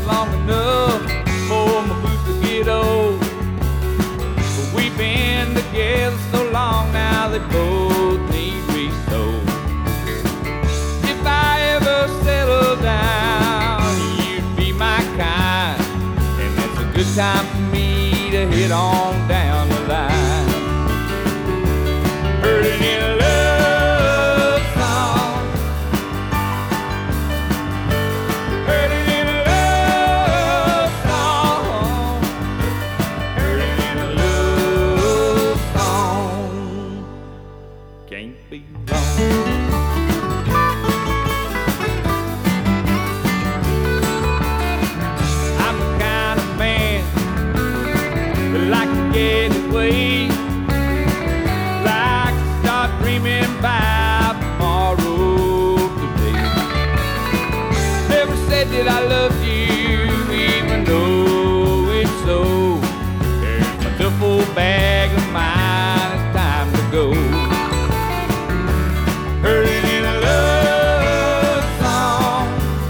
long enough for my boots to get old. But we've been together so long now they both need re-sold. If I ever settle down, you'd be my kind, and that's a good time for me to hit on down the line. Heard it in a love song. Heard it in a love song. Heard it in a love song. Can't be wrong. I'm the kind of man that like to get away, like to start dreaming about tomorrow today. Never said that I loved you, even though it's so. There's my duffel bag of mine, it's time to go. Heard it in a love song.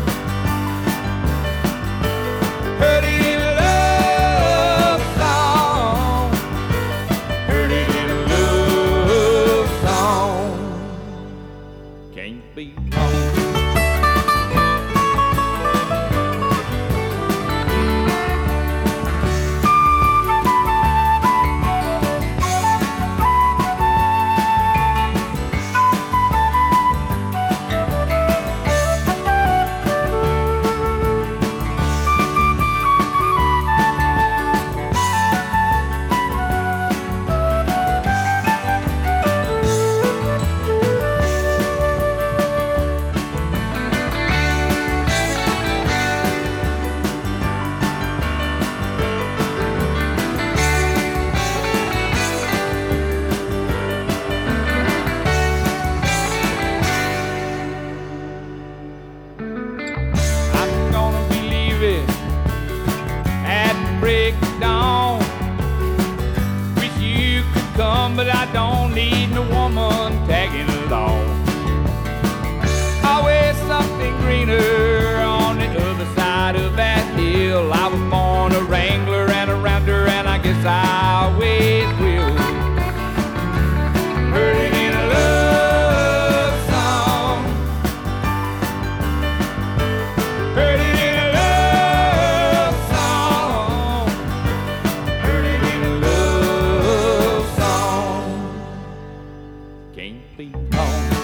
Heard it in a love song. Heard it in a love song. Can't be wrong. I'm gonna be leaving at the break of dawn. Wish you could come, but I don't need no woman tagging along. Always something greener on the other side of that hill. I was born a wrangler and a rounder, and I guess I always will. Heard it in a love song. Heard it in a love song. Heard it in a love song. Can't be wrong.